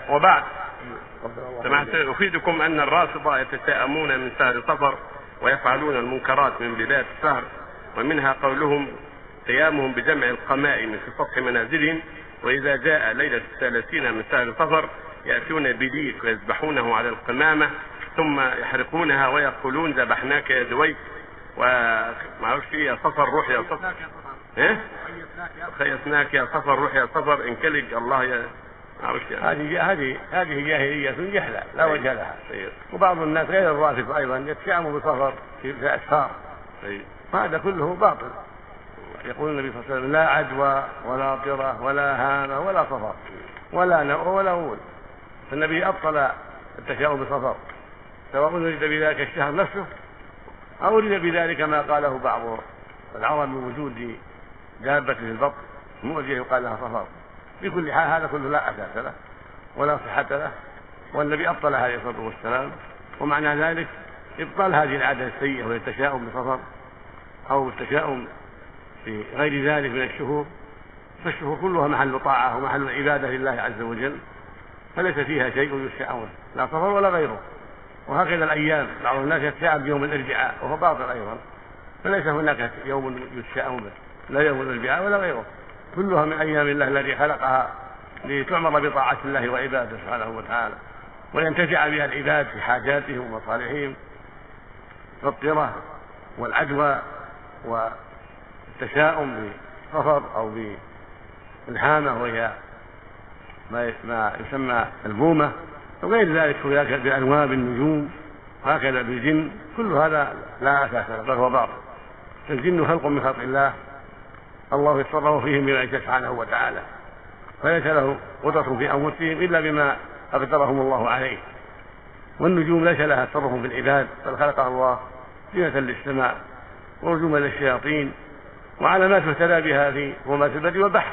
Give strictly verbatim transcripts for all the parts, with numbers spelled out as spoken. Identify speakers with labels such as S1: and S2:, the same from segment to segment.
S1: وبعد، سمعت أفيدكم أن الرافضة يتشائمون من شهر صفر ويفعلون المنكرات من بداية الشهر، ومنها قولهم قيامهم بجمع القمائم في سطح منازلهم، وإذا جاء ليلة الثلاثين من شهر صفر يأتون بديك ويذبحونه على القمامة ثم يحرقونها ويقولون ذبحناك يا دويك، وما اعرفش يا صفر روح يا صفر، ايه خيسناك يا صفر روح يا صفر انكلج الله يا
S2: هذه هذه هذه جاهلية جهلة لا وجه لها. وبعض الناس غير الرافض أيضا يتشائموا بصفر في الأسفار، هذا كله باطل. يقول النبي صلى الله عليه وسلم لا عدوى ولا طرة ولا هامة ولا صفر ولا نوء ولا غول، فالنبي أبطل التشاؤم بصفر، سواء أريد بذلك الشهر نفسه أو أريد بذلك ما قاله بعض العرب من وجود دابة في البطن مؤذية يقال لها صفر. بكل حال هذا كله لا أساس له ولا صحة له، والنبي أبطل عليه الصلاة والسلام. ومعنى ذلك إبطال هذه العادة السيئة وهي التشاؤم بصفر أو التشاؤم في غير ذلك من الشهور، فالشهور كلها محل طاعة ومحل عبادة لله عز وجل، فليس فيها شيء يشاءون لا صفر ولا غيره. وهكذا الأيام، بعض الناس يتشاءم بيوم الاربعاء وهو باطل أيضا، فليس هناك يوم يتشاءم به لا يوم الاربعاء ولا غيره، كلها من أيام الله الذي خلقها لتعمر بطاعة الله وعباده سبحانه وتعالى، وينتفع بها العباد في حاجاتهم ومصالحهم. فالطرة والعدوى والتشاؤم بصفر أو بالهامة وهي ما يسمى البومة وغير ذلك بأنواع النجوم وهكذا بالجن، كل هذا لا أساس له بل هو باطل. الجن خلق من خلق الله، الله يتصرف فيهم بما يشاء سبحانه وتعالى، فليس له قدرة في أنفسهم إلا بما أقدرهم الله عليه. والنجوم ليس لها تصرف في العباد، بل خلقها الله زينة للسماء ورجوما للشياطين وعلامات يهتدى بها في ظلمات البر والبحر.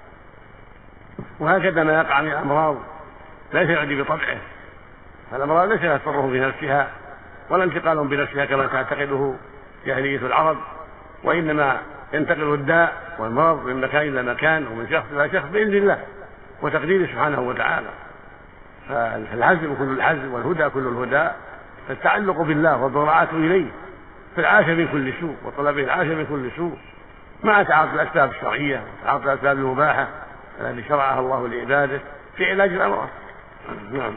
S2: وهكذا ما يقع من الأمراض ليس يعدي بطبعه، فالأمراض ليس لها تصرف في نفسها ولا انتقال بنفسها كما تعتقده جاهلية العرب، وإنما ينتقل الداء والمرض من مكان إلى مكان ومن شخص إلى شخص بإذن الله وتقديره سبحانه وتعالى. فالعزم كل العزم والهدى كل الهدى، فالتعلق بالله والضراعة إليه في العافية من كل سوء وطلبه العافية من كل سوء، مع تعاطي الأسباب الشرعية وتعاطي الأسباب المباحة التي شرعها الله لعباده في علاج الأمراض. نعم.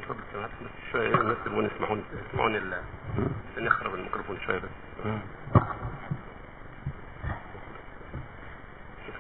S1: شوية الناس يسمعون يسمعون ال نخرب الميكروفون شوية بس.